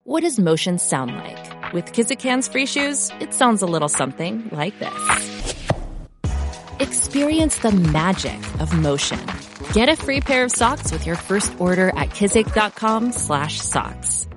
What does motion sound like? With Kizik hands-free shoes, it sounds a little something like this. Experience the magic of motion. Get a free pair of socks with your first order at kizik.com/socks.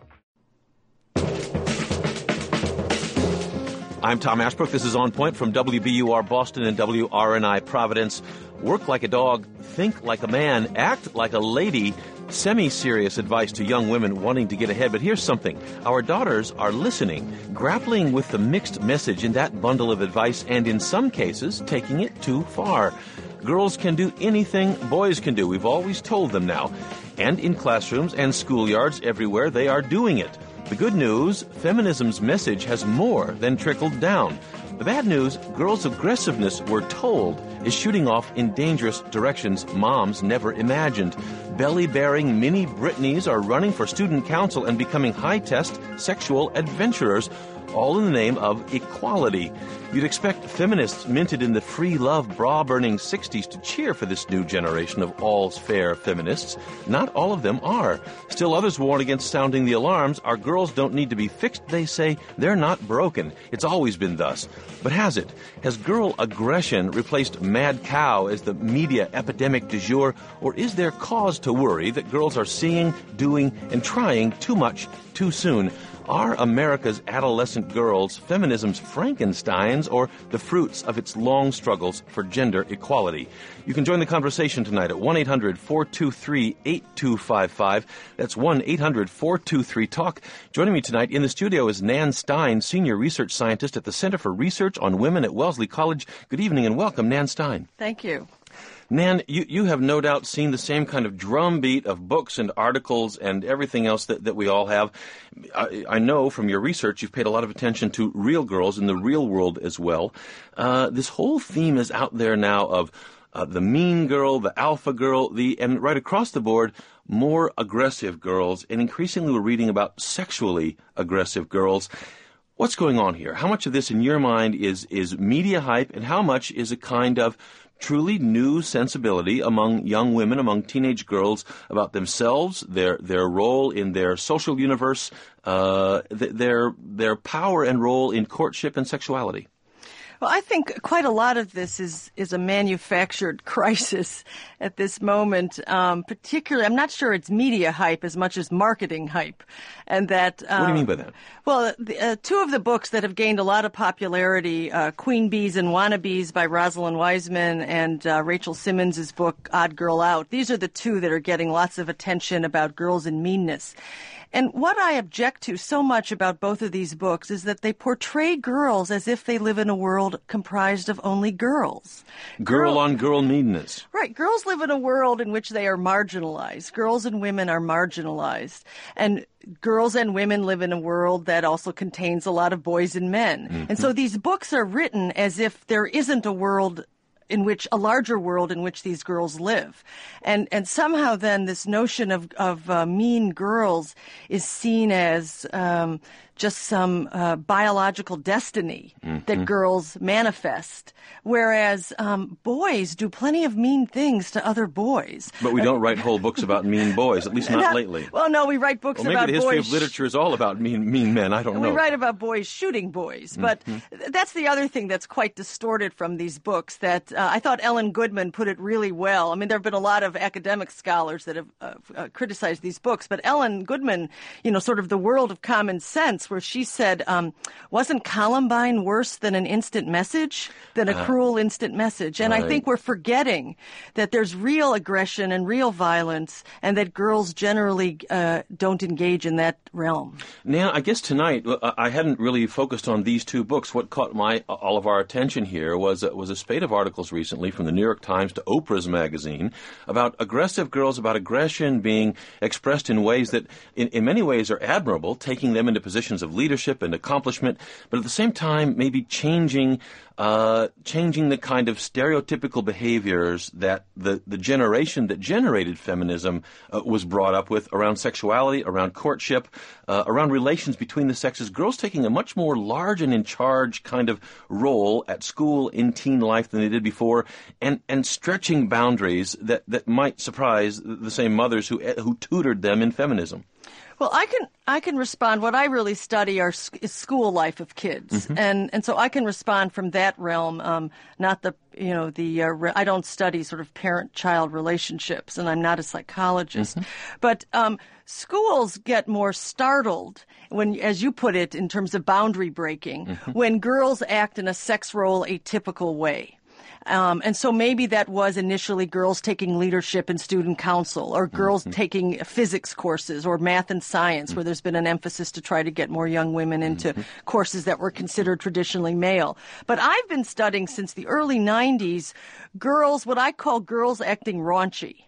I'm Tom Ashbrook. This is On Point from WBUR Boston and WRNI Providence. Work like a dog, think like a man, act like a lady. Semi-serious advice to young women wanting to get ahead. But here's something. Our daughters are listening, grappling with the mixed message in that bundle of advice, and in some cases, taking it too far. Girls can do anything boys can do. We've always told them now. And in classrooms and schoolyards everywhere, they are doing it. The good news, feminism's message has more than trickled down. The bad news, girls' aggressiveness, we're told, is shooting off in dangerous directions moms never imagined. Belly-bearing mini Britneys are running for student council and becoming high-test sexual adventurers, all in the name of equality. You'd expect feminists minted in the free love bra-burning 60s to cheer for this new generation of all's fair feminists. Not all of them are. Still others warn against sounding the alarms. Our girls don't need to be fixed, they say. They're not broken. It's always been thus. But has it? Has girl aggression replaced mad cow as the media epidemic du jour? Or is there cause to worry that girls are seeing, doing, and trying too much too soon? Are America's adolescent girls feminism's Frankensteins or the fruits of its long struggles for gender equality? You can join the conversation tonight at 1-800-423-8255. That's 1-800-423-TALK. Joining me tonight in the studio is Nan Stein, Senior Research Scientist at the Center for Research on Women at Wellesley College. Good evening and welcome, Nan Stein. Thank you. Nan, you have no doubt seen the same kind of drumbeat of books and articles and everything else that we all have. I know from your research you've paid a lot of attention to real girls in the real world as well. This whole theme is out there now of the mean girl, the alpha girl, and right across the board, more aggressive girls. And increasingly we're reading about sexually aggressive girls. What's going on here? How much of this in your mind is media hype, and how much is a kind of truly new sensibility among young women, among teenage girls about themselves, their role in their social universe, their power and role in courtship and sexuality? Well, I think quite a lot of this is a manufactured crisis at this moment. Particularly, I'm not sure it's media hype as much as marketing hype. And that. What do you mean by that? Well, two of the books that have gained a lot of popularity, Queen Bees and Wannabes by Rosalind Wiseman and Rachel Simmons' book, Odd Girl Out. These are the two that are getting lots of attention about girls and meanness. And what I object to so much about both of these books is that they portray girls as if they live in a world comprised of only girls. Girl on girl meanness. Right. Girls live in a world in which they are marginalized. Girls and women are marginalized. And girls and women live in a world that also contains a lot of boys and men. Mm-hmm. And so these books are written as if there isn't a world in which a larger world in which these girls live. And somehow then this notion of mean girls is seen as just some biological destiny that girls manifest, whereas boys do plenty of mean things to other boys. But we don't write whole books about mean boys, at least not lately. Well, no, we write books about boys. Maybe the history of literature is all about mean men. I don't know. We write about boys shooting boys. But that's the other thing that's quite distorted from these books that I thought Ellen Goodman put it really well. I mean, there have been a lot of academic scholars that have criticized these books, but Ellen Goodman, sort of the world of common sense, where she said, wasn't Columbine worse than an instant message, than a cruel instant message? And right. I think we're forgetting that there's real aggression and real violence, and that girls generally don't engage in that realm. Now, I guess tonight, I hadn't really focused on these two books. What caught all of our attention here was a spate of articles recently from the New York Times to Oprah's magazine about aggressive girls, about aggression being expressed in ways that in many ways are admirable, taking them into positions of leadership and accomplishment, but at the same time maybe changing the kind of stereotypical behaviors that the generation that generated feminism was brought up with around sexuality, around courtship, around relations between the sexes. Girls taking a much more large and in charge kind of role at school, in teen life than they did before, and stretching boundaries that might surprise the same mothers who tutored them in feminism. Well, I can respond. What I really study is school life of kids, and so I can respond from that realm. Not the I don't study sort of parent-child relationships, and I'm not a psychologist, but schools get more startled when, as you put it, in terms of boundary breaking, when girls act in a sex role atypical way. And so maybe that was initially girls taking leadership in student council, or girls taking physics courses or math and science, where there's been an emphasis to try to get more young women into courses that were considered traditionally male. But I've been studying since the early 90s what I call girls acting raunchy,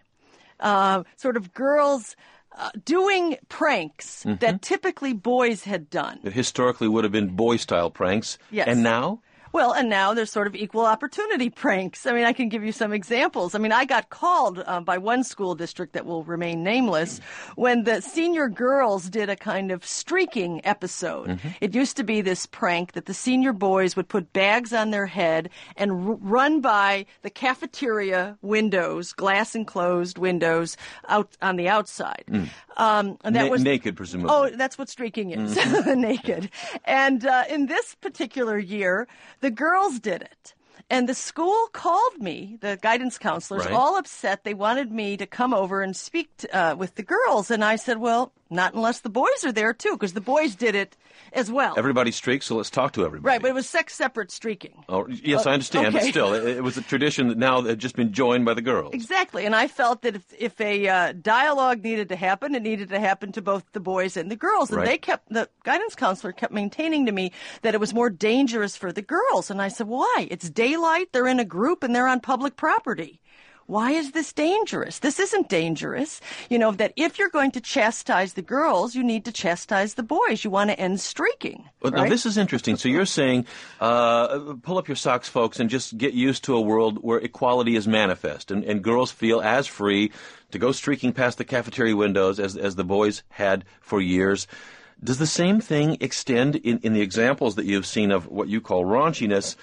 sort of girls doing pranks that typically boys had done. That historically would have been boy-style pranks. Yes. And now? Well, and now there's sort of equal opportunity pranks. I mean, I can give you some examples. I mean, I got called by one school district that will remain nameless when the senior girls did a kind of streaking episode. It used to be this prank that the senior boys would put bags on their head and run by the cafeteria windows, glass enclosed windows out on the outside. And that was naked, presumably. Oh, that's what streaking is, naked. And in this particular year, the girls did it. And the school called me, the guidance counselors, all upset. They wanted me to come over and speak with the girls. And I said, well, not unless the boys are there, too, because the boys did it as well. Everybody streaks, so let's talk to everybody. Right, but it was sex-separate streaking. Oh, yes, I understand, okay. But still, it was a tradition that now had just been joined by the girls. Exactly, and I felt that if a dialogue needed to happen, it needed to happen to both the boys and the girls. And the guidance counselor kept maintaining to me that it was more dangerous for the girls. And I said, why? It's daylight, they're in a group, and they're on public property. Why is this dangerous? This isn't dangerous. You know, that if you're going to chastise the girls, you need to chastise the boys. You want to end streaking. Well, right? Now, this is interesting. So you're saying, pull up your socks, folks, and just get used to a world where equality is manifest, and girls feel as free to go streaking past the cafeteria windows as the boys had for years. Does the same thing extend in the examples that you've seen of what you call raunchiness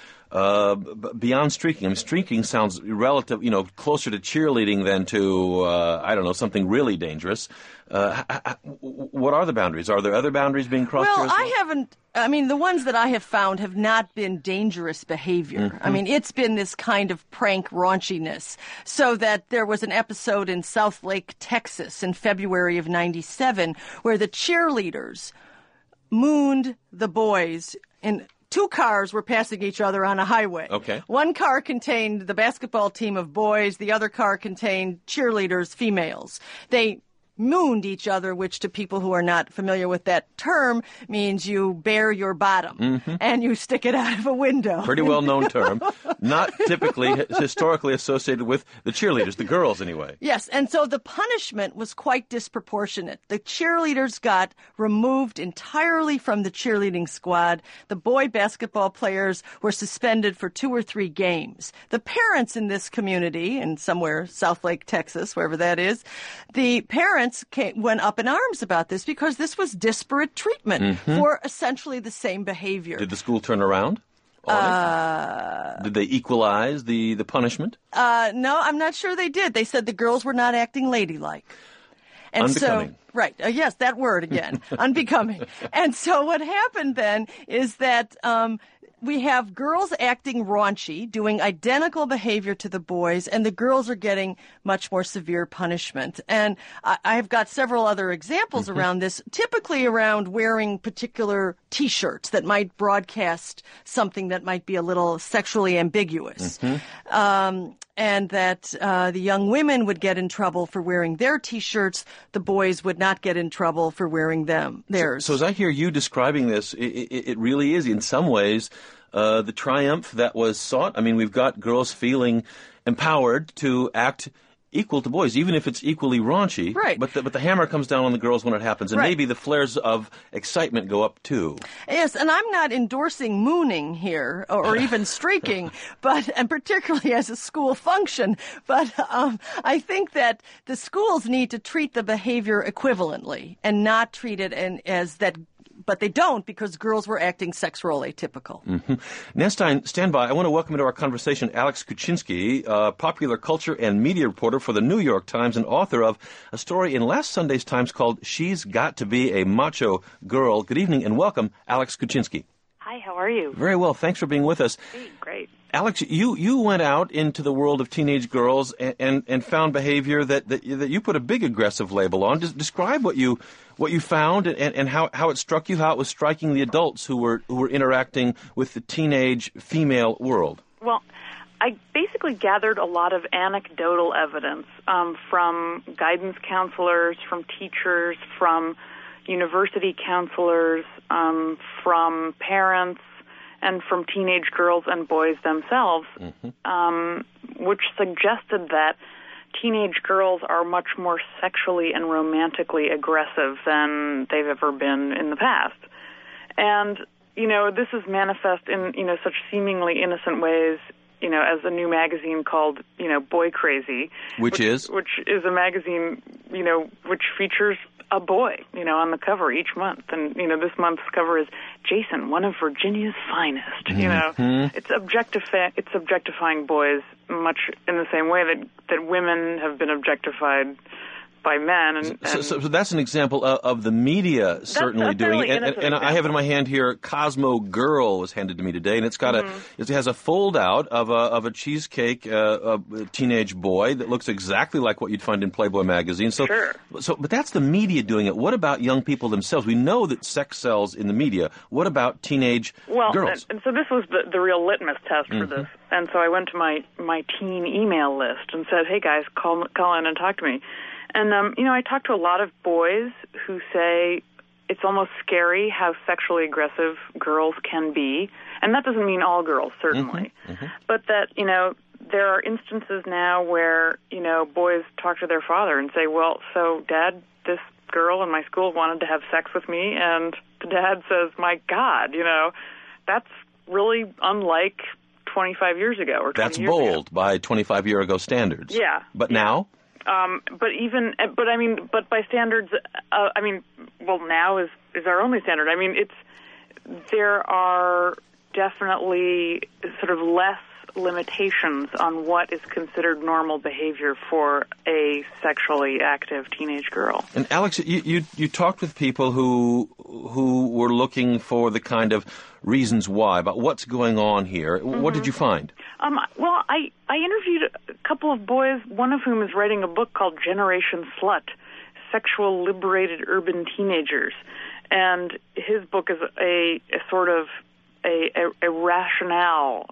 beyond streaking? I mean, streaking sounds relative, closer to cheerleading than to, something really dangerous. What are the boundaries? Are there other boundaries being crossed here as well? The ones that I have found have not been dangerous behavior. I mean, it's been this kind of prank raunchiness. So that there was an episode in Southlake, Texas in February of 97 where the cheerleaders mooned the boys in... Two cars were passing each other on a highway. Okay. One car contained the basketball team of boys. The other car contained cheerleaders, females. They mooned each other, which to people who are not familiar with that term means you bare your bottom and you stick it out of a window. Pretty well-known term. Not typically historically associated with the cheerleaders, the girls anyway. Yes, and so the punishment was quite disproportionate. The cheerleaders got removed entirely from the cheerleading squad. The boy basketball players were suspended for 2 or 3 games. The parents in this community, in somewhere, Southlake, Texas, wherever that is, the parents went up in arms about this because this was disparate treatment for essentially the same behavior. Did the school turn around? Did they equalize the punishment? No, I'm not sure they did. They said the girls were not acting ladylike. And unbecoming. Right. Yes, that word again. Unbecoming. And so what happened then is that we have girls acting raunchy, doing identical behavior to the boys, and the girls are getting much more severe punishment. And I've got several other examples around this, typically around wearing particular T-shirts that might broadcast something that might be a little sexually ambiguous. And that the young women would get in trouble for wearing their T-shirts. The boys would not get in trouble for wearing theirs. So as I hear you describing this, it really is, in some ways, the triumph that was sought. I mean, we've got girls feeling empowered to act equal to boys, even if it's equally raunchy. Right. But the hammer comes down on the girls when it happens, and maybe the flares of excitement go up too. Yes, and I'm not endorsing mooning here, or even streaking, and particularly as a school function. But I think that the schools need to treat the behavior equivalently and not treat it as that but they don't because girls were acting sex role atypical. Mm-hmm. Nastine, stand by. I want to welcome into our conversation Alex Kuczynski, popular culture and media reporter for the New York Times and author of a story in last Sunday's Times called She's Got to Be a Macho Girl. Good evening and welcome, Alex Kuczynski. Hi, how are you? Very well. Thanks for being with us. Great. Alex, you went out into the world of teenage girls and found behavior that you put a big aggressive label on. Just describe what you found and how it struck you, how it was striking the adults who were interacting with the teenage female world. Well, I basically gathered a lot of anecdotal evidence from guidance counselors, from teachers, from university counselors, from parents, and from teenage girls and boys themselves, which suggested that teenage girls are much more sexually and romantically aggressive than they've ever been in the past. And, this is manifest in, such seemingly innocent ways, as a new magazine called, Boy Crazy. Which is a magazine, which features a boy, on the cover each month. And, this month's cover is Jason, one of Virginia's finest. It's objectifying boys much in the same way that women have been objectified by men. So that's an example of the media certainly doing it. And I have in my hand here, Cosmo Girl was handed to me today, and it's got it has a fold out of a cheesecake a teenage boy that looks exactly like what you'd find in Playboy magazine. Sure. But that's the media doing it. What about young people themselves? We know that sex sells in the media. What about teenage girls? And so this was the real litmus test for this. And so I went to my teen email list and said, hey guys, call in and talk to me. And, I talked to a lot of boys who say it's almost scary how sexually aggressive girls can be. And that doesn't mean all girls, certainly. But that, there are instances now where, boys talk to their father and say, well, so, Dad, this girl in my school wanted to have sex with me. And the dad says, my God, that's really unlike 25 years ago or 20 That's years ago. That's bold by 25-year-ago standards. Yeah. But now? But by standards, now is our only standard. There are definitely sort of less limitations on what is considered normal behavior for a sexually active teenage girl. And Alex, you talked with people who were looking for the kind of reasons why, about what's going on here. What did you find? Well, I interviewed a couple of boys, one of whom is writing a book called Generation Slut, Sexual Liberated Urban Teenagers. And his book is a sort of a rationale,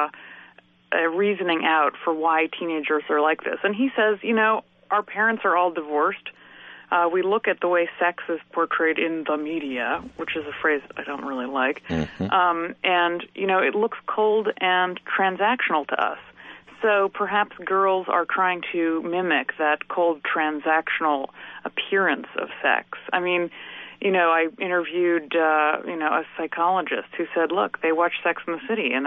a reasoning out for why teenagers are like this. And he says, our parents are all divorced. We look at the way sex is portrayed in the media, which is a phrase I don't really like, and, it looks cold and transactional to us. So perhaps girls are trying to mimic that cold transactional appearance of sex. I interviewed, a psychologist who said, look, they watch Sex and the City, and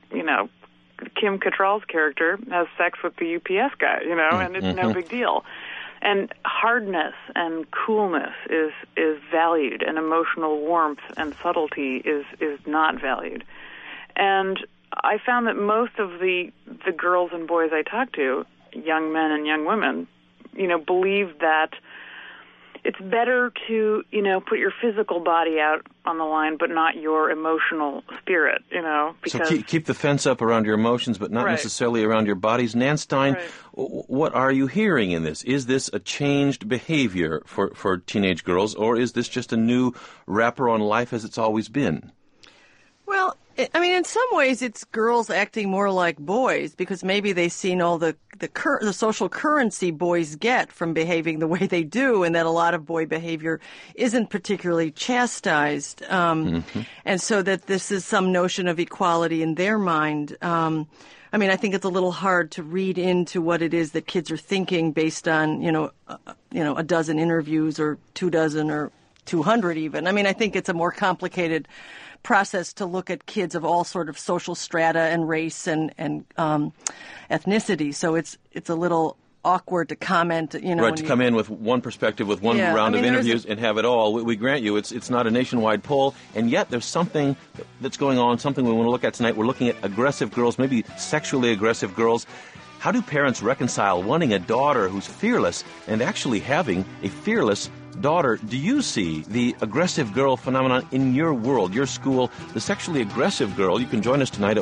Kim Cattrall's character has sex with the UPS guy, and it's no big deal. And hardness and coolness is valued, and emotional warmth and subtlety is not valued. And I found that most of the girls and boys I talked to, young men and young women, believe that it's better to, put your physical body out on the line, but not your emotional spirit, because... So keep the fence up around your emotions, but not necessarily around your bodies. Nastine, what are you hearing in this? Is this a changed behavior for teenage girls, or is this just a new wrapper on life as it's always been? Well, in some ways, it's girls acting more like boys because maybe they've seen all the social currency boys get from behaving the way they do, and that a lot of boy behavior isn't particularly chastised, and so that this is some notion of equality in their mind. I think it's a little hard to read into what it is that kids are thinking based on a dozen interviews or 24 or 200 even. I think it's a more complicated process to look at kids of all sort of social strata and race and ethnicity. So it's a little awkward to comment, Right, to come in with one perspective, with one round of interviews and have it all. We grant you it's not a nationwide poll, and yet there's something that's going on, something we want to look at tonight. We're looking at aggressive girls, maybe sexually aggressive girls. How do parents reconcile wanting a daughter who's fearless and actually having a fearless daughter? Do you see the aggressive girl phenomenon in your world, your school, the sexually aggressive girl? You can join us tonight at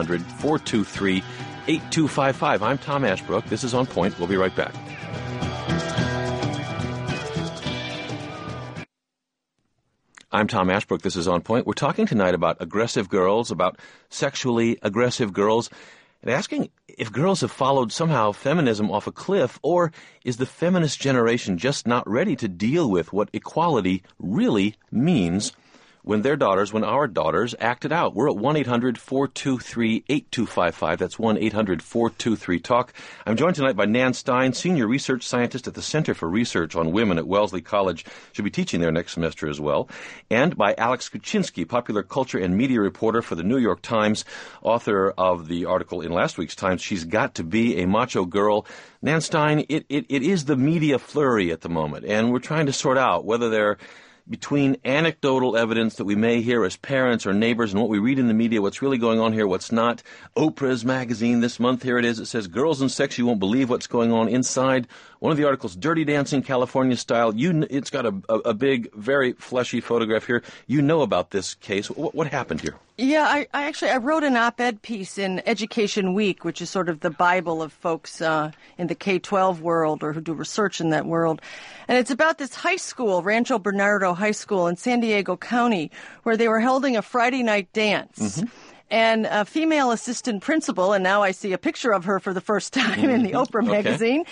1-800-423-8255. I'm Tom Ashbrook. This is On Point. We'll be right back. I'm Tom Ashbrook. This is On Point. We're talking tonight about aggressive girls, about sexually aggressive girls, and asking if girls have followed somehow feminism off a cliff, or is the feminist generation just not ready to deal with what equality really means when our daughters act it out. We're at 1-800-423-8255. That's 1-800-423-TALK. I'm joined tonight by Nan Stein, Senior Research Scientist at the Center for Research on Women at Wellesley College. She'll be teaching there next semester as well. And by Alex Kuczynski, popular culture and media reporter for the New York Times, author of the article in last week's Times, She's Got to Be a Macho Girl. Nan Stein, it is the media flurry at the moment, and we're trying to sort out whether they're between anecdotal evidence that we may hear as parents or neighbors and what we read in the media, what's really going on here, what's not. Oprah's magazine this month, here it is. It says, Girls and Sex, You Won't Believe What's Going On Inside. One of the articles, Dirty Dancing, California Style. It's got a big, very fleshy photograph here. You know about this case. What happened here? Yeah, I wrote an op-ed piece in Education Week, which is sort of the Bible of folks in the K-12 world or who do research in that world. And it's about this high school, Rancho Bernardo High School in San Diego County, where they were holding a Friday night dance. Mm-hmm. And a female assistant principal, and now I see a picture of her for the first time in the Oprah magazine,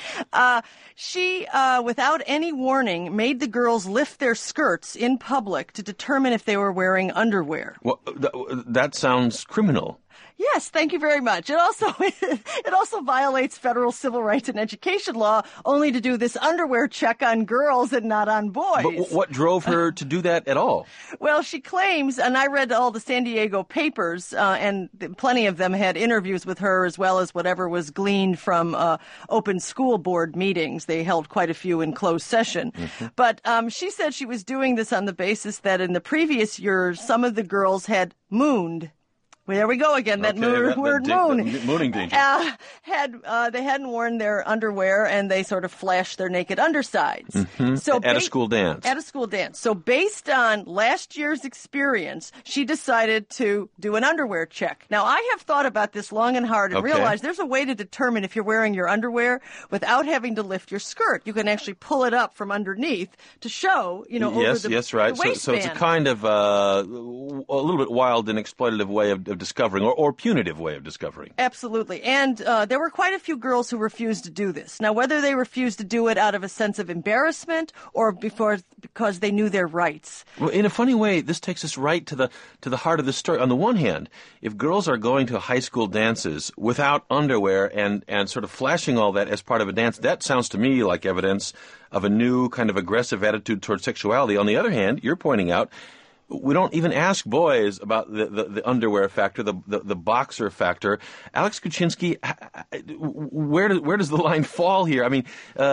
she, without any warning, made the girls lift their skirts in public to determine if they were wearing underwear. Well, that sounds criminal. Yes, thank you very much. It also violates federal civil rights and education law only to do this underwear check on girls and not on boys. But what drove her to do that at all? Well, she claims, and I read all the San Diego papers, and plenty of them had interviews with her as well as whatever was gleaned from open school board meetings. They held quite a few in closed session. Mm-hmm. But she said she was doing this on the basis that in the previous years, some of the girls had mooned. Well, there we go again, that word moon. Mooning danger. They hadn't worn their underwear, and they sort of flashed their naked undersides. Mm-hmm. So at a school dance. At a school dance. So based on last year's experience, she decided to do an underwear check. Now, I have thought about this long and hard and realized there's a way to determine if you're wearing your underwear without having to lift your skirt. You can actually pull it up from underneath to show, over the waistband. So it's a kind of a little bit wild and exploitative way of discovering, or punitive way of discovering. Absolutely. And there were quite a few girls who refused to do this. Now, whether they refused to do it out of a sense of embarrassment or because they knew their rights. Well, in a funny way, this takes us right to the heart of the story. On the one hand, if girls are going to high school dances without underwear and sort of flashing all that as part of a dance, that sounds to me like evidence of a new kind of aggressive attitude towards sexuality. On the other hand, you're pointing out, we don't even ask boys about the underwear factor, the boxer factor. Alex Kuczynski, where does the line fall here? I mean,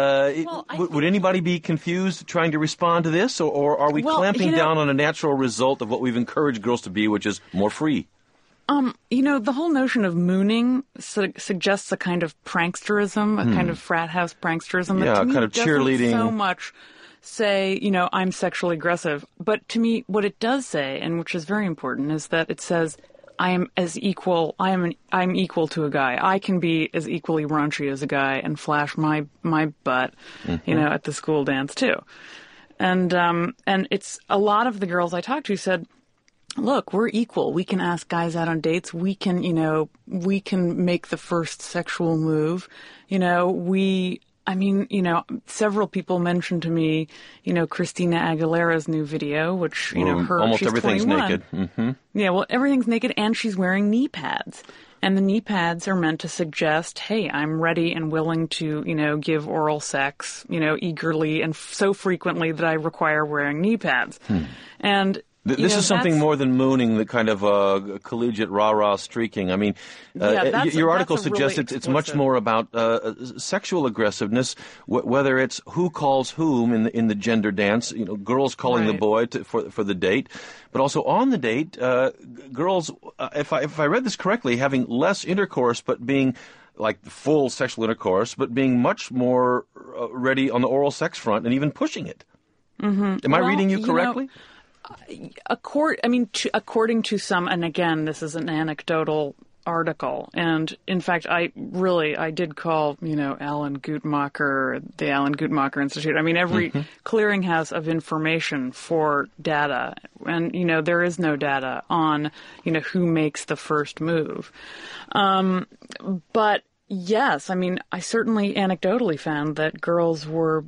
would anybody be confused trying to respond to this, or are we clamping down on a natural result of what we've encouraged girls to be, which is more free? The whole notion of mooning suggests a kind of pranksterism, a kind of frat house pranksterism. Yeah, that to me kind of cheerleading. So much say, I'm sexually aggressive. But to me, what it does say, and which is very important, is that it says, I'm equal to a guy. I can be as equally raunchy as a guy and flash my butt, at the school dance too. And it's a lot of the girls I talked to said, look, we're equal. We can ask guys out on dates. We can make the first sexual move. Several people mentioned to me, Christina Aguilera's new video, which, almost she's everything's 21. naked. Mm-hmm. Yeah, well, everything's naked, and she's wearing knee pads. And the knee pads are meant to suggest, hey, I'm ready and willing to, give oral sex, eagerly and so frequently that I require wearing knee pads. And This is something more than mooning, the kind of collegiate rah-rah streaking. I mean, your article suggests really it's much more about sexual aggressiveness, whether it's who calls whom in the gender dance, girls calling the boy for the date, but also on the date, girls, if I read this correctly, having less intercourse but being like full sexual intercourse, but being much more ready on the oral sex front and even pushing it. Mm-hmm. Am I reading you correctly? According to some, and again, this is an anecdotal article, and in fact, I did call, Alan Guttmacher, the Alan Guttmacher Institute. I mean, every clearinghouse of information for data, and, there is no data on, who makes the first move. But yes, I mean, I certainly anecdotally found that girls were,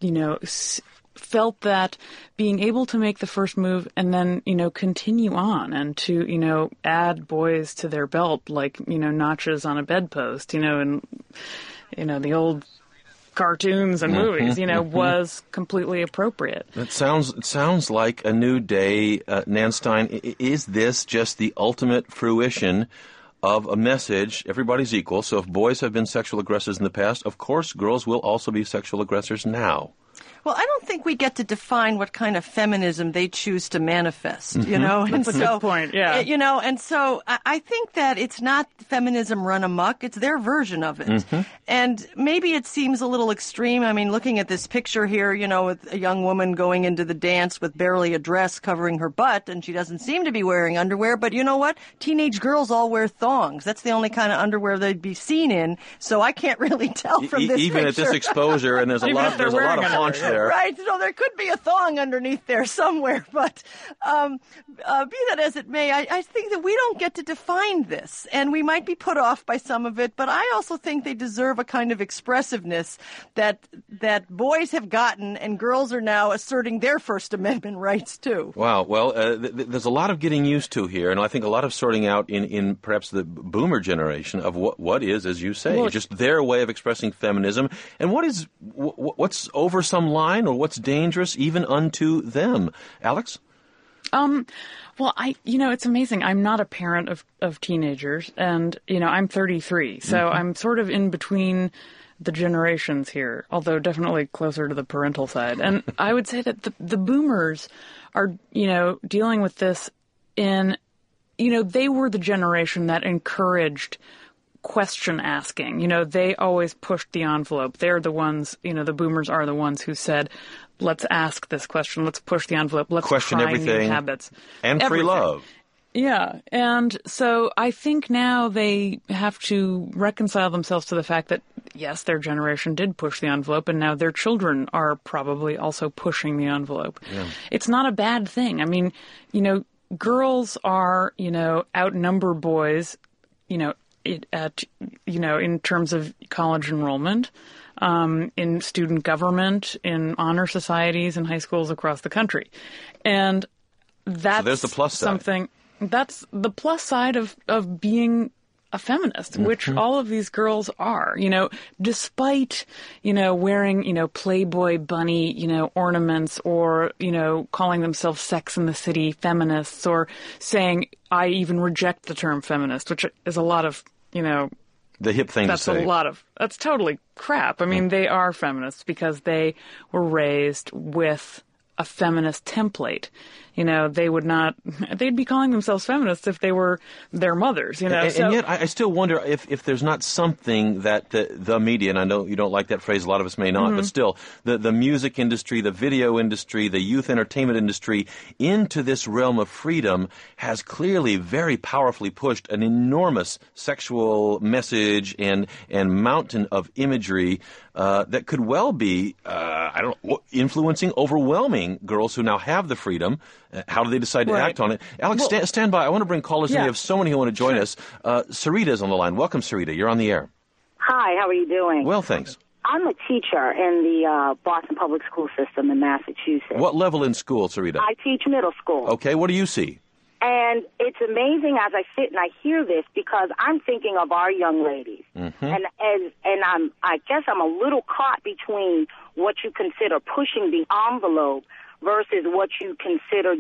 felt that being able to make the first move and then, continue on and to, add boys to their belt like, notches on a bedpost, and, the old cartoons and movies, was completely appropriate. It sounds like a new day, Nan Stein. Is this just the ultimate fruition of a message, everybody's equal, so if boys have been sexual aggressors in the past, of course girls will also be sexual aggressors now? Well, I don't think we get to define what kind of feminism they choose to manifest, That's a good point, yeah. And so I think that it's not feminism run amok, it's their version of it. And maybe it seems a little extreme. I mean, looking at this picture here, with a young woman going into the dance with barely a dress covering her butt, and she doesn't seem to be wearing underwear, but you know what? Teenage girls all wear thongs. That's the only kind of underwear they'd be seen in, so I can't really tell from this even picture. At this exposure, and there's a lot of haunch there. Right, so there could be a thong underneath there somewhere, but be that as it may, I think that we don't get to define this, and we might be put off by some of it, but I also think they deserve a kind of expressiveness that boys have gotten, and girls are now asserting their First Amendment rights too. Wow, well, there's a lot of getting used to here, and I think a lot of sorting out in perhaps the boomer generation of what is, as you say, just their way of expressing feminism, and what's over some line or what's dangerous even unto them. Alex? Well, it's amazing. I'm not a parent of teenagers, and, I'm 33, so I'm sort of in between the generations here, although definitely closer to the parental side. And I would say that the boomers are, dealing with this in, they were the generation that encouraged question asking. They always pushed the envelope. They're the ones, the boomers are the ones who said, let's ask this question, let's push the envelope, let's question try everything, new habits. And free love. Yeah, and so I think now they have to reconcile themselves to the fact that, yes, their generation did push the envelope, and now their children are probably also pushing the envelope. Yeah. It's not a bad thing. I mean, girls are, outnumber boys, in terms of college enrollment, in student government, in honor societies, and high schools across the country. And that's so there's the plus side. That's the plus side of being a feminist, which all of these girls are, despite, wearing, Playboy bunny, ornaments, or, calling themselves Sex and the City feminists, or saying, I even reject the term feminist, which is a lot of, the hip thing to say. That's totally crap. I mean, they are feminists because they were raised with a feminist template. They'd be calling themselves feminists if they were their mothers, And yet I still wonder if there's not something that the media, and I know you don't like that phrase, a lot of us may not, but still, the music industry, the video industry, the youth entertainment industry into this realm of freedom has clearly very powerfully pushed an enormous sexual message and mountain of imagery that could well be, influencing, overwhelming girls who now have the freedom. How do they decide to act on it? Alex, stand by. I want to bring callers in. We have so many who want to join us. Sarita is on the line. Welcome, Sarita. You're on the air. Hi, how are you doing? Well, thanks. I'm a teacher in the Boston Public School System in Massachusetts. What level in school, Sarita? I teach middle school. Okay, what do you see? And it's amazing as I sit and I hear this because I'm thinking of our young ladies. And I guess I'm a little caught between what you consider pushing the envelope versus what you consider just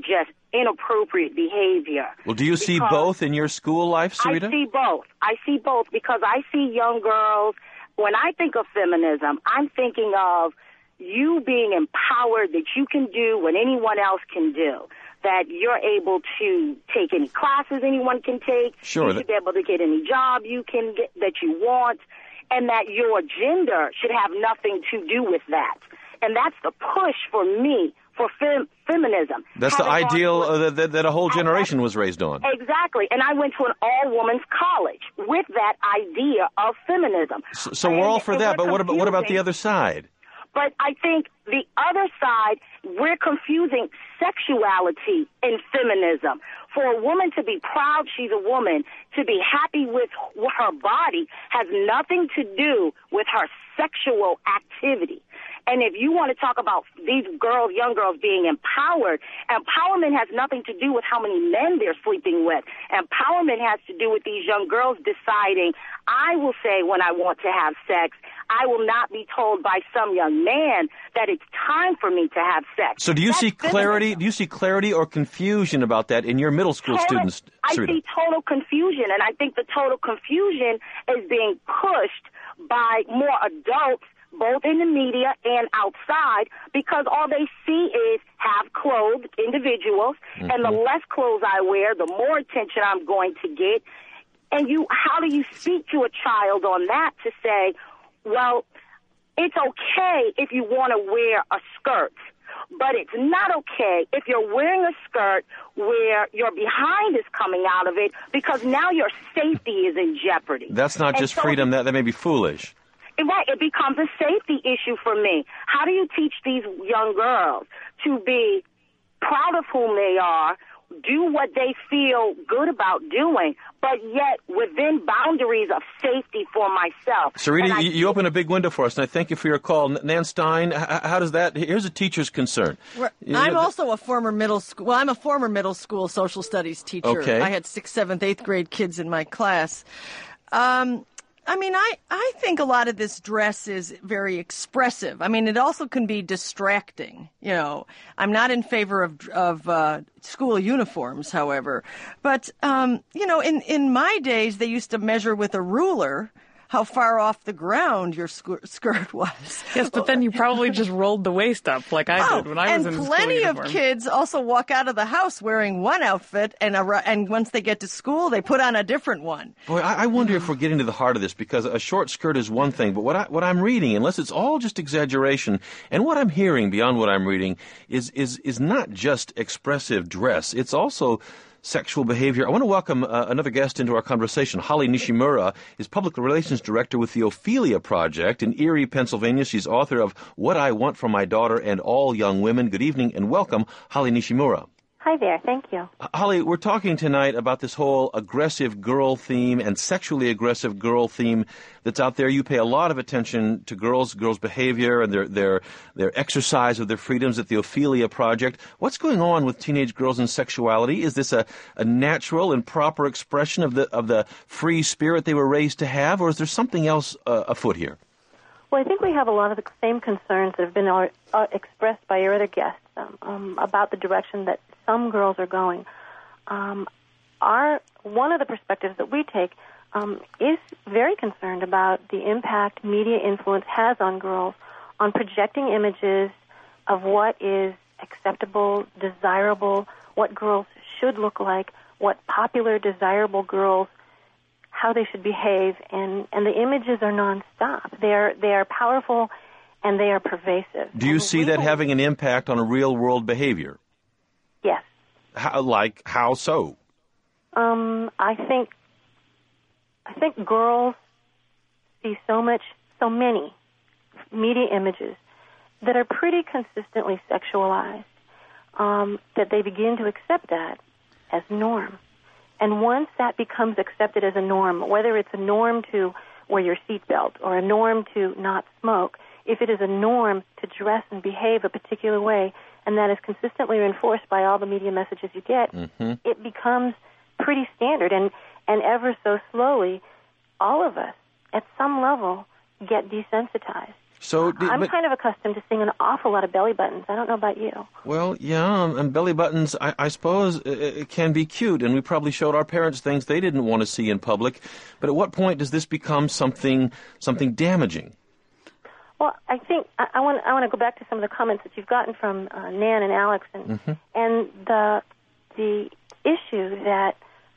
inappropriate behavior. Well, do you see both in your school life, Sarita? I see both. I see both because I see young girls. When I think of feminism, I'm thinking of you being empowered that you can do what anyone else can do, that you're able to take any classes anyone can take, sure, you should be able to get any job you can get that you want, and that your gender should have nothing to do with that. And that's the push for me for feminism. That's the ideal that a whole generation was raised on. Exactly. And I went to an all-women's college with that idea of feminism. So we're all for that, but what about the other side? But I think the other side, we're confusing sexuality and feminism. For a woman to be proud she's a woman, to be happy with her body, has nothing to do with her sexual activity. And if you want to talk about these girls, young girls being empowered, empowerment has nothing to do with how many men they're sleeping with. Empowerment has to do with these young girls deciding, I will say when I want to have sex. I will not be told by some young man that it's time for me to have sex. So do you see clarity? Do you see clarity or confusion about that in your middle school students? I see total confusion, and I think the total confusion is being pushed by more adults, both in the media and outside, because all they see is half-clothed individuals, and the less clothes I wear, the more attention I'm going to get. And how do you speak to a child on that to say, well, it's okay if you want to wear a skirt, but it's not okay if you're wearing a skirt where your behind is coming out of it, because now your safety is in jeopardy. That's not just freedom. That may be foolish. Right, it becomes a safety issue for me. How do you teach these young girls to be proud of whom they are, do what they feel good about doing, but yet within boundaries of safety for myself? Sarita, you open a big window for us, and I thank you for your call. Nan Stein, how does that? Here's a teacher's concern. I'm also a former middle school. Well, I'm a former middle school social studies teacher. Okay. I had 6th, 7th, 8th grade kids in my class. I mean, I think a lot of this dress is very expressive. I mean, it also can be distracting. You know, I'm not in favor of school uniforms, however. But, you know, in my days, they used to measure with a ruler how far off the ground your skirt was. Yes, but then you probably just rolled the waist up like I did when I was in the school uniform. And plenty of kids also walk out of the house wearing one outfit, and once they get to school, they put on a different one. Boy, I wonder if we're getting to the heart of this, because a short skirt is one thing, but what I'm reading, unless it's all just exaggeration, and what I'm hearing beyond what I'm reading is not just expressive dress. It's also sexual behavior. I want to welcome another guest into our conversation. Holly Nishimura is Public Relations Director with the Ophelia Project in Erie, Pennsylvania. She's author of What I Want from My Daughter and All Young Women. Good evening and welcome, Holly Nishimura. Hi there. Thank you. Holly, we're talking tonight about this whole aggressive girl theme and sexually aggressive girl theme that's out there. You pay a lot of attention to girls' behavior and their exercise of their freedoms at the Ophelia Project. What's going on with teenage girls and sexuality? Is this a natural and proper expression of the free spirit they were raised to have, or is there something else afoot here? Well, I think we have a lot of the same concerns that have been expressed by your other guests about the direction that some girls are going. One of the perspectives that we take is very concerned about the impact media influence has on girls, on projecting images of what is acceptable, desirable, what girls should look like, what popular, desirable girls, how they should behave, and the images are nonstop. They are powerful and they are pervasive. Do you see that having an impact on a real-world behavior? Yes. How so? I think girls see so many media images that are pretty consistently sexualized, that they begin to accept that as norm. And once that becomes accepted as a norm, whether it's a norm to wear your seatbelt or a norm to not smoke, if it is a norm to dress and behave a particular way, and that is consistently reinforced by all the media messages you get, it becomes pretty standard. And ever so slowly, all of us, at some level, get desensitized. So I'm kind of accustomed to seeing an awful lot of belly buttons. I don't know about you. Well, yeah, and belly buttons, I suppose, it can be cute, and we probably showed our parents things they didn't want to see in public. But at what point does this become something damaging? Well, I think I want to go back to some of the comments that you've gotten from Nan and Alex, and the issue that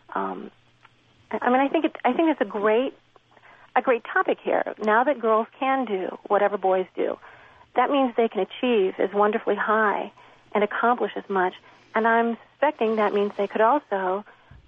I think it's a great topic here. Now that girls can do whatever boys do, that means they can achieve as wonderfully high and accomplish as much. And I'm suspecting that means they could also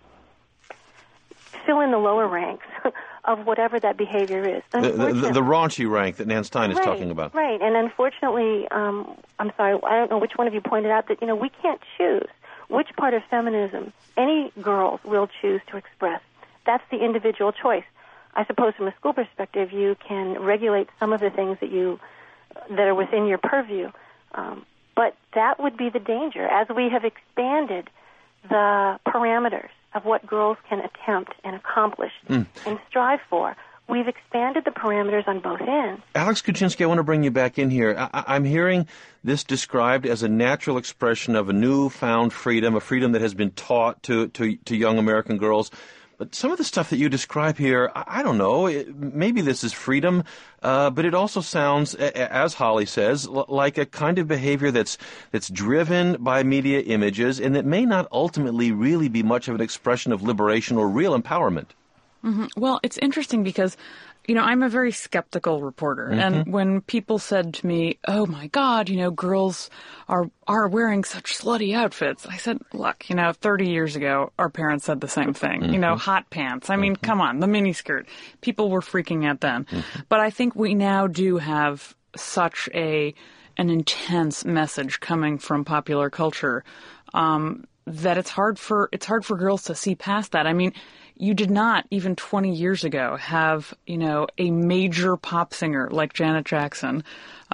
fill in the lower ranks of whatever that behavior is. The raunchy rank that Nan Stein is talking about. Right, and unfortunately, I'm sorry, I don't know which one of you pointed out that, we can't choose which part of feminism any girls will choose to express. That's the individual choice. I suppose from a school perspective, you can regulate some of the things that are within your purview. But that would be the danger. As we have expanded the parameters of what girls can attempt and accomplish and strive for, we've expanded the parameters on both ends. Alex Kuczynski, I want to bring you back in here. I'm hearing this described as a natural expression of a newfound freedom, a freedom that has been taught to young American girls. But some of the stuff that you describe here, I don't know, maybe this is freedom, but it also sounds, as Holly says, like a kind of behavior that's driven by media images and that may not ultimately really be much of an expression of liberation or real empowerment. Mm-hmm. Well, it's interesting because, I'm a very skeptical reporter. And when people said to me, oh, my God, girls are wearing such slutty outfits, I said, look, 30 years ago, our parents said the same thing. Hot pants. I mean, come on, the miniskirt. People were freaking out then. But I think we now do have such an intense message coming from popular culture that it's hard for girls to see past that. I mean, you did not, even 20 years ago, have, a major pop singer like Janet Jackson,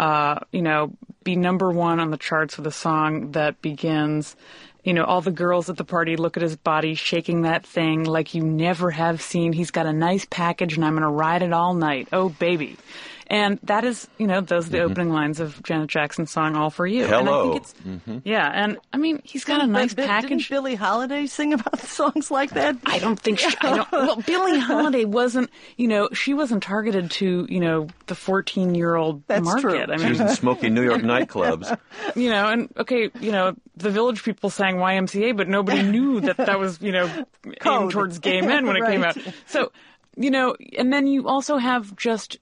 be number one on the charts with a song that begins, all the girls at the party look at his body shaking that thing like you never have seen. He's got a nice package and I'm going to ride it all night. Oh, baby. And that is, those are the opening lines of Janet Jackson's song, All For You. Hello. And I think it's, yeah, and I mean, he's got a nice package. Didn't Billie Holiday sing about songs like that? I don't think well, Billie Holiday wasn't, she wasn't targeted to, the 14-year-old market. True. I mean, she was in smoky New York nightclubs. And okay, the Village People sang YMCA, but nobody knew that was, aimed towards gay men when it came out. So, and then you also have just,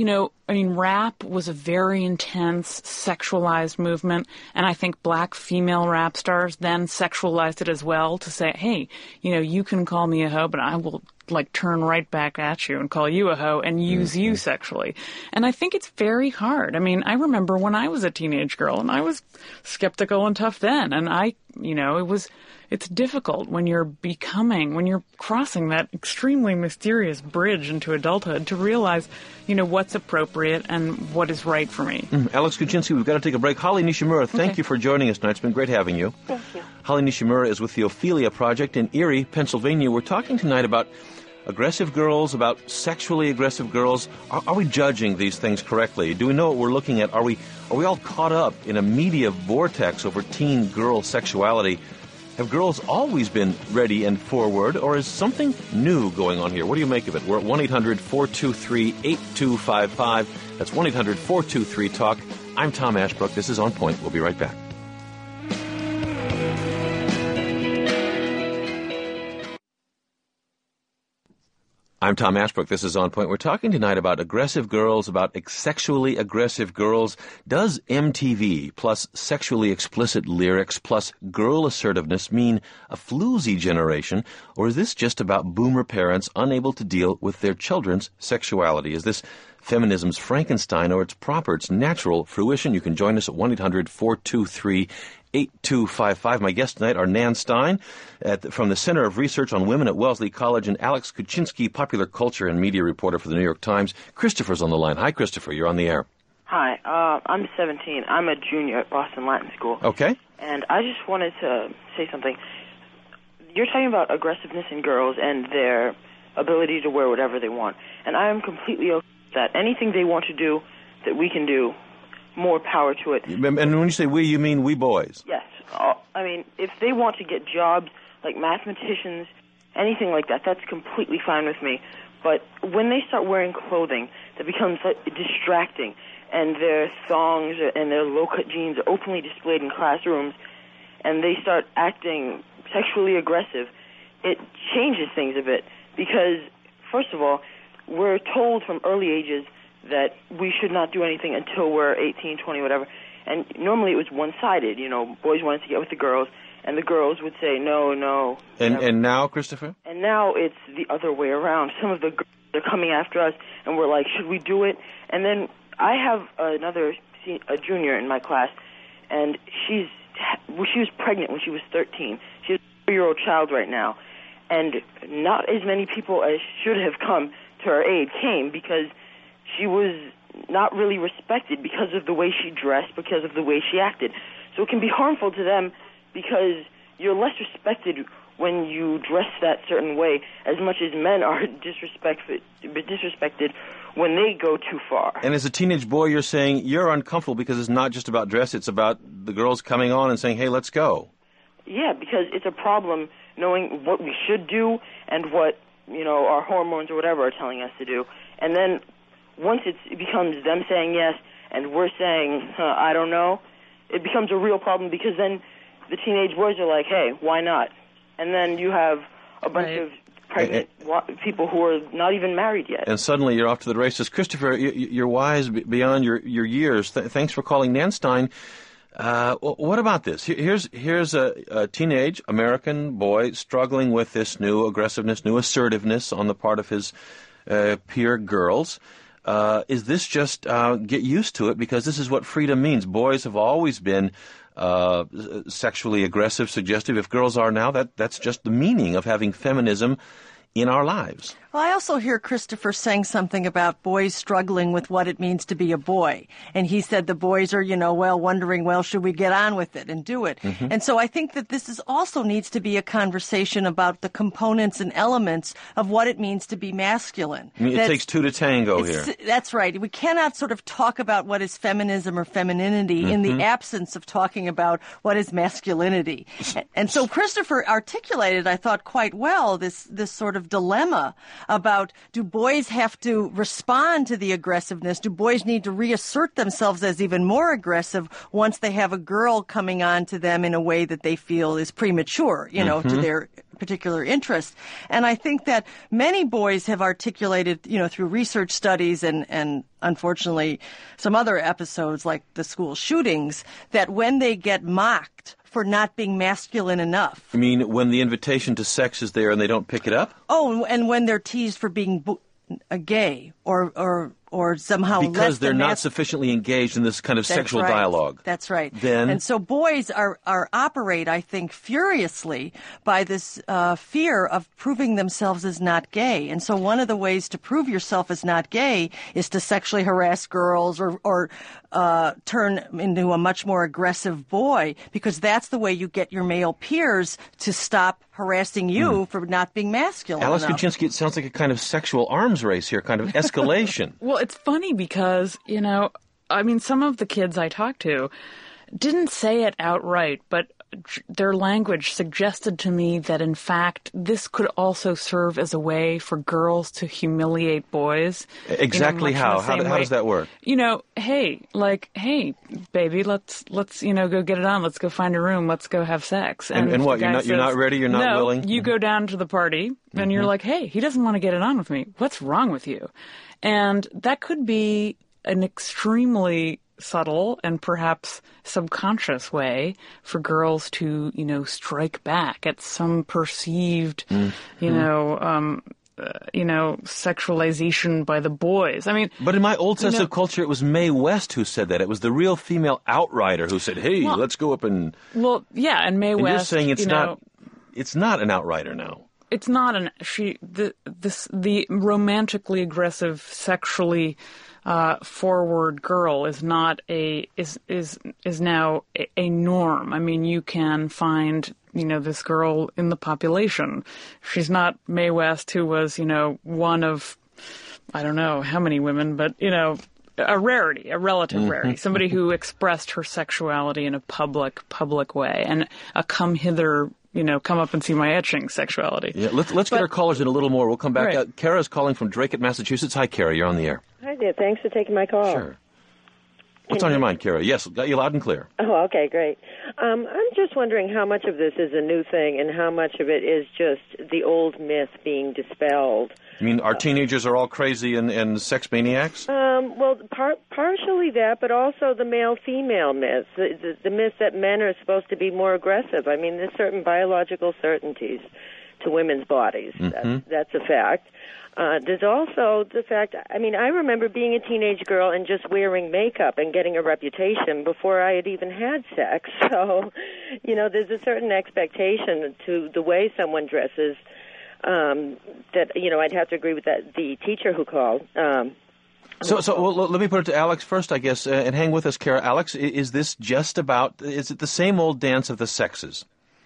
rap was a very intense, sexualized movement, and I think black female rap stars then sexualized it as well to say, hey, you can call me a hoe, but I will, turn right back at you and call you a hoe and use you sexually. And I think it's very hard. I mean, I remember when I was a teenage girl, and I was skeptical and tough then, and it's difficult when you're crossing that extremely mysterious bridge into adulthood to realize, what's appropriate and what is right for me. Alex Kuczynski, we've got to take a break. Holly Nishimura, thank you for joining us tonight. It's been great having you. Thank you. Holly Nishimura is with the Ophelia Project in Erie, Pennsylvania. We're talking tonight about aggressive girls, about sexually aggressive girls. Are we judging these things correctly? Do we know what we're looking at? Are we all caught up in a media vortex over teen girl sexuality? Have girls always been ready and forward, or is something new going on here? What do you make of it? We're at 1-800-423-8255. That's 1-800-423-TALK. I'm Tom Ashbrook. This is On Point. We'll be right back. I'm Tom Ashbrook. This is On Point. We're talking tonight about aggressive girls, about sexually aggressive girls. Does MTV plus sexually explicit lyrics plus girl assertiveness mean a floozy generation, or is this just about boomer parents unable to deal with their children's sexuality? Is this feminism's Frankenstein, or its proper, its natural fruition? You can join us at 1-800-423-8255. My guests tonight are Nan Stein from the Center of Research on Women at Wellesley College, and Alex Kuczynski, popular culture and media reporter for the New York Times. Christopher's on the line. Hi, Christopher. You're on the air. Hi. I'm 17. I'm a junior at Boston Latin School. Okay. And I just wanted to say something. You're talking about aggressiveness in girls and their ability to wear whatever they want. And I am completely okay with that. Anything they want to do, that we can do, more power to it. And when you say we, you mean we boys? Yes. I mean, if they want to get jobs like mathematicians, anything like that, that's completely fine with me. But when they start wearing clothing that becomes distracting, and their thongs and their low-cut jeans are openly displayed in classrooms, and they start acting sexually aggressive, it changes things a bit. Because, first of all, we're told from early ages that we should not do anything until we're 18, 20, whatever. And normally it was one-sided. You know, boys wanted to get with the girls, and the girls would say, no, no. And now, Christopher? And now it's the other way around. Some of the girls are coming after us, and we're like, should we do it? And then I have a junior in my class, and she was pregnant when she was 13. She has a 4-year-old child right now. And not as many people as should have come to her aid came because she was not really respected because of the way she dressed, because of the way she acted. So it can be harmful to them because you're less respected when you dress that certain way as much as men are disrespected when they go too far. And as a teenage boy, you're saying you're uncomfortable because it's not just about dress, it's about the girls coming on and saying, hey, let's go. Yeah, because it's a problem knowing what we should do and what, you know, our hormones or whatever are telling us to do. And then once it becomes them saying yes and we're saying, I don't know, it becomes a real problem because then the teenage boys are like, hey, why not? And then you have a bunch of pregnant people who are not even married yet. And suddenly you're off to the races. Christopher, you're wise beyond your years. Thanks for calling Nanstein. What about this? Here's a teenage American boy struggling with this new aggressiveness, new assertiveness on the part of his peer girls. Is this just get used to it because this is what freedom means? Boys have always been sexually aggressive, suggestive. If girls are now, that's just the meaning of having feminism in our lives. Well, I also hear Christopher saying something about boys struggling with what it means to be a boy. And he said the boys are, wondering, should we get on with it and do it? Mm-hmm. And so I think that this also needs to be a conversation about the components and elements of what it means to be masculine. I mean, it takes two to tango here. That's right. We cannot sort of talk about what is feminism or femininity in the absence of talking about what is masculinity. And so Christopher articulated, I thought, quite well, this sort of dilemma about, do boys have to respond to the aggressiveness? Do boys need to reassert themselves as even more aggressive once they have a girl coming on to them in a way that they feel is premature, to their particular interest? And I think that many boys have articulated, through research studies and unfortunately some other episodes like the school shootings, that when they get mocked for not being masculine enough. You mean when the invitation to sex is there and they don't pick it up? Oh, and when they're teased for being gay or somehow because they're not sufficiently engaged in this kind of sexual dialogue. That's right. Then, and so boys are operate, I think, furiously by this fear of proving themselves as not gay. And so one of the ways to prove yourself as not gay is to sexually harass girls or turn into a much more aggressive boy, because that's the way you get your male peers to stop harassing you for not being masculine Alice enough. Kuczynski, it sounds like a kind of sexual arms race here, kind of escalation. Well, it's funny because, some of the kids I talked to didn't say it outright, but their language suggested to me that, in fact, this could also serve as a way for girls to humiliate boys. Exactly how? How does that work? Hey, baby, let's go get it on. Let's go find a room. Let's go have sex. And what? You're not ready? You're not willing? You go down to the party, and you're like, hey, he doesn't want to get it on with me. What's wrong with you? And that could be an extremely subtle and perhaps subconscious way for girls to, strike back at some perceived, sexualization by the boys. But in my old sense of culture, it was Mae West who said that. It was the real female outrider who said, hey, let's go up and... Well, yeah, and Mae West... You're saying it's not an outrider now. It's not the romantically aggressive, sexually forward girl is not is now a norm. You can find this girl in the population. She's not Mae West, who was one of I don't know how many women, but a rarity, a relative rarity, somebody who expressed her sexuality in a public way, and a come hither, come up and see my etching sexuality. Yeah, let's get our callers in a little more. We'll come back. Right. Kara's calling from Dracut, Massachusetts. Hi, Kara. You're on the air. Hi there. Thanks for taking my call. Sure. What's on your mind, Kara? Yes, got you loud and clear. Oh, okay, great. I'm just wondering how much of this is a new thing and how much of it is just the old myth being dispelled. You mean our teenagers are all crazy and sex maniacs? Well, partially that, but also the male-female myth, the myth that men are supposed to be more aggressive. I mean, there's certain biological certainties to women's bodies. That's a fact. There's also the fact, I remember being a teenage girl and just wearing makeup and getting a reputation before I had even had sex. So, there's a certain expectation to the way someone dresses that, I'd have to agree with the teacher who called. So let me put it to Alex first, I guess, and hang with us, Kara. Alex, is it the same old dance of the sexes?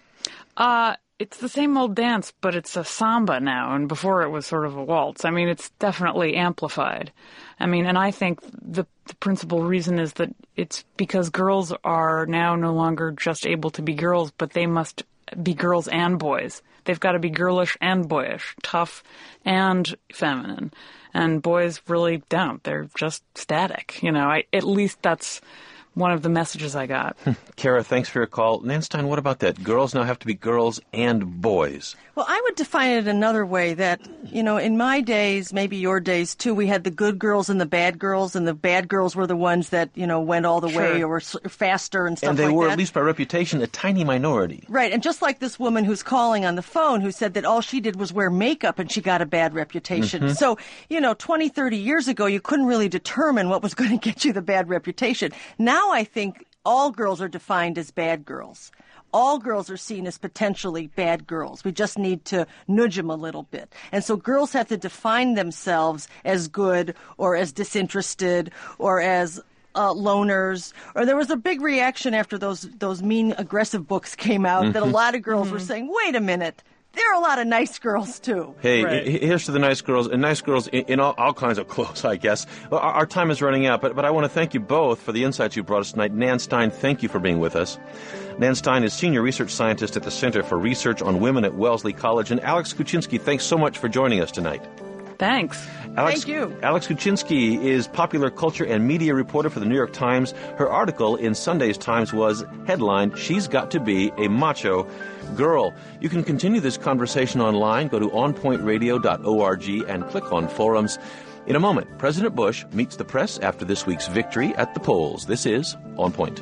It's the same old dance, but it's a samba now, and before it was sort of a waltz. It's definitely amplified. And I think the principal reason is that it's because girls are now no longer just able to be girls, but they must be girls and boys. They've got to be girlish and boyish, tough and feminine. And boys really don't. They're just static. At least that's one of the messages I got. Kara, thanks for your call. Nan Stein, what about that? Girls now have to be girls and boys. Well, I would define it another way that, in my days, maybe your days too, we had the good girls and the bad girls, and the bad girls were the ones that, went all the way or were faster and stuff like that. And they were, at least by reputation, a tiny minority. Right, and just like this woman who's calling on the phone who said that all she did was wear makeup and she got a bad reputation. So, 20, 30 years ago, you couldn't really determine what was going to get you the bad reputation. Now I think all girls are defined as bad girls. All girls are seen as potentially bad girls. We just need to nudge them a little bit. And so girls have to define themselves as good or as disinterested or as loners. Or there was a big reaction after those mean, aggressive books came out that a lot of girls were saying, wait a minute, there are a lot of nice girls, too. Hey, here's to the nice girls, and nice girls in all kinds of clothes, I guess. Our time is running out, but I want to thank you both for the insights you brought us tonight. Nan Stein, thank you for being with us. Nan Stein is Senior Research Scientist at the Center for Research on Women at Wellesley College. And Alex Kuczynski, thanks so much for joining us tonight. Thanks. Thank you. Alex Kuczynski is popular culture and media reporter for the New York Times. Her article in Sunday's Times was headlined, "She's Got to Be a Macho Girl." You can continue this conversation online. Go to onpointradio.org and click on forums. In a moment, President Bush meets the press after this week's victory at the polls. This is On Point.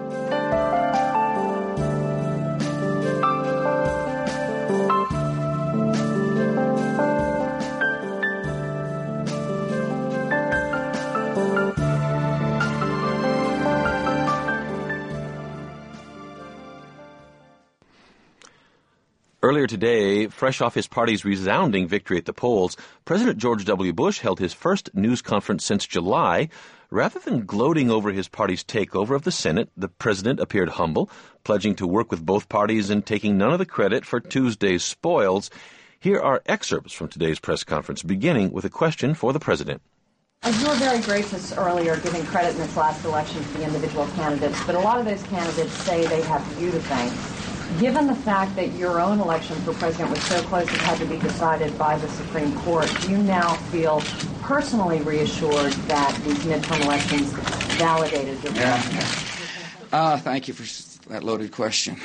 Earlier today, fresh off his party's resounding victory at the polls, President George W. Bush held his first news conference since July. Rather than gloating over his party's takeover of the Senate, the president appeared humble, pledging to work with both parties and taking none of the credit for Tuesday's spoils. Here are excerpts from today's press conference, beginning with a question for the president. You were very gracious earlier giving credit in this last election to the individual candidates, but a lot of those candidates say they have you to thank. Given the fact that your own election for president was so close it had to be decided by the Supreme Court, do you now feel personally reassured that these midterm elections validated your election? Thank you for that loaded question.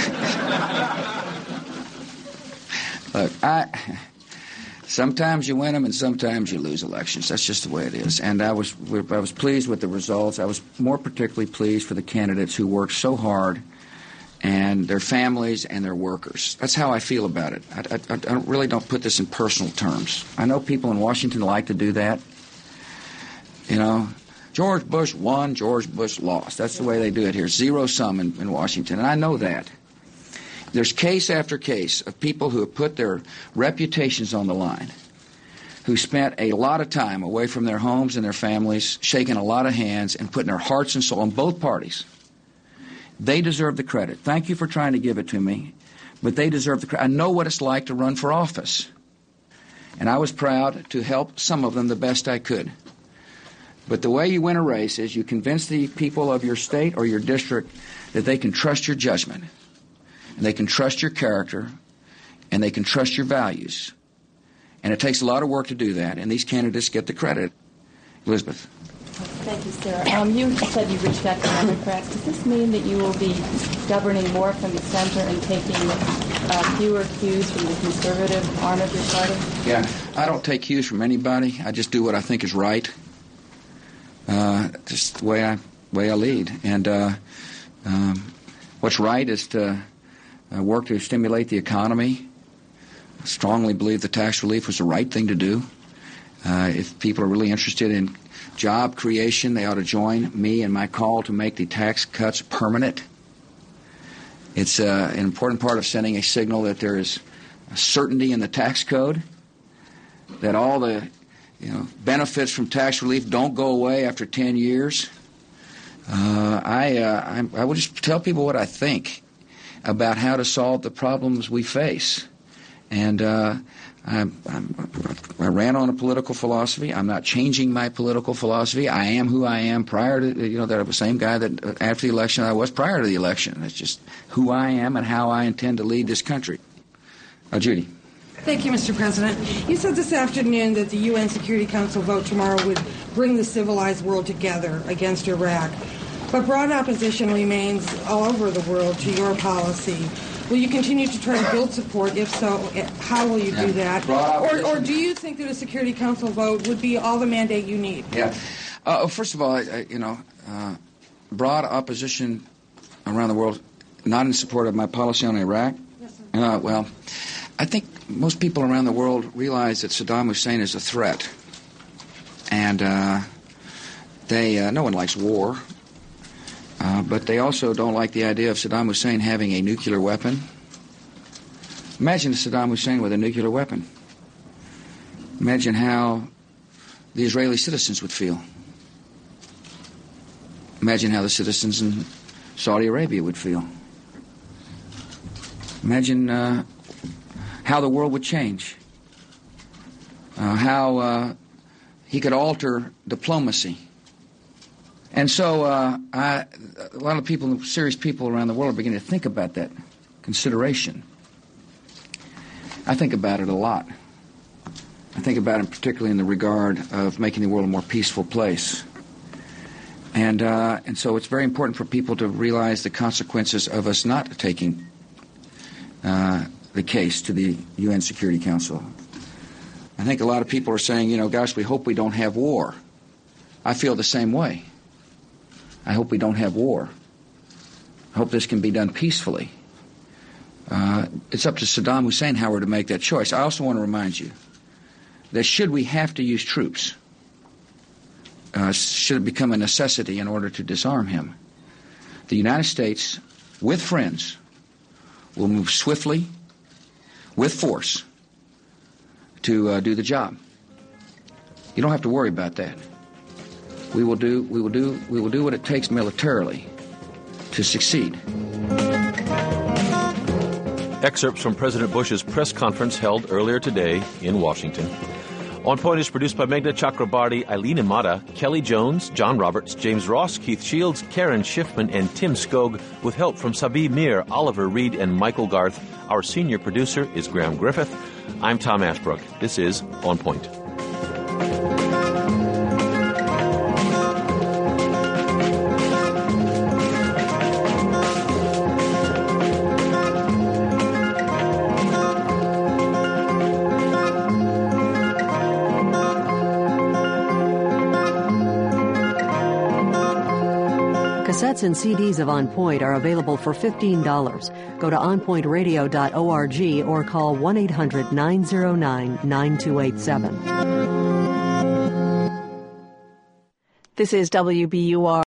Look, sometimes you win them and sometimes you lose elections. That's just the way it is. And I was pleased with the results. I was more particularly pleased for the candidates who worked so hard, and their families and their workers. That's how I feel about it. I really don't put this in personal terms. I know people in Washington like to do that. George Bush won, George Bush lost. That's the way they do it here. Zero sum in Washington, and I know that. There's case after case of people who have put their reputations on the line, who spent a lot of time away from their homes and their families, shaking a lot of hands and putting their hearts and soul in both parties. They deserve the credit. Thank you for trying to give it to me, but they deserve the credit. I know what it's like to run for office, and I was proud to help some of them the best I could. But the way you win a race is you convince the people of your state or your district that they can trust your judgment, and they can trust your character, and they can trust your values. And it takes a lot of work to do that, and these candidates get the credit. Elizabeth. Thank you, Sarah. You said you reached out to Democrats. Does this mean that you will be governing more from the center and taking fewer cues from the conservative arm of your party? Yeah, I don't take cues from anybody. I just do what I think is right. Just the way I lead. And what's right is to work to stimulate the economy. I strongly believe the tax relief was the right thing to do. If people are really interested in job creation, they ought to join me in my call to make the tax cuts permanent. It's an important part of sending a signal that there is certainty in the tax code, that all the benefits from tax relief don't go away after 10 years. I would just tell people what I think about how to solve the problems we face. And I ran on a political philosophy. I'm not changing my political philosophy. I am who I am prior to, that I'm the same guy that after the election I was prior to the election. It's just who I am and how I intend to lead this country. Judy. Thank you, Mr. President. You said this afternoon that the UN Security Council vote tomorrow would bring the civilized world together against Iraq. But broad opposition remains all over the world to your policy. Will you continue to try to build support? If so, how will you do that? Or do you think that a Security Council vote would be all the mandate you need? Yeah. First of all, broad opposition around the world, not in support of my policy on Iraq? Yes, sir. Well, I think most people around the world realize that Saddam Hussein is a threat. And no one likes war. But they also don't like the idea of Saddam Hussein having a nuclear weapon. Imagine Saddam Hussein with a nuclear weapon. Imagine how the Israeli citizens would feel. Imagine how the citizens in Saudi Arabia would feel. Imagine how the world would change. How he could alter diplomacy. And so a lot of people, serious people around the world are beginning to think about that consideration. I think about it a lot. I think about it particularly in the regard of making the world a more peaceful place. And so it's very important for people to realize the consequences of us not taking the case to the UN Security Council. I think a lot of people are saying, gosh, we hope we don't have war. I feel the same way. I hope we don't have war. I hope this can be done peacefully. It's up to Saddam Hussein, however, to make that choice. I also want to remind you that should we have to use troops, should it become a necessity in order to disarm him, the United States, with friends, will move swiftly, with force, to do the job. You don't have to worry about that. We will do what it takes militarily to succeed. Excerpts from President Bush's press conference held earlier today in Washington. On Point is produced by Meghna Chakrabarty, Eileen Imada, Kelly Jones, John Roberts, James Ross, Keith Shields, Karen Schiffman, and Tim Skog, with help from Sabi Mir, Oliver Reed, and Michael Garth. Our senior producer is Graham Griffith. I'm Tom Ashbrook. This is On Point. Cassettes and CDs of On Point are available for $15. Go to onpointradio.org or call 1-800-909-9287. This is WBUR.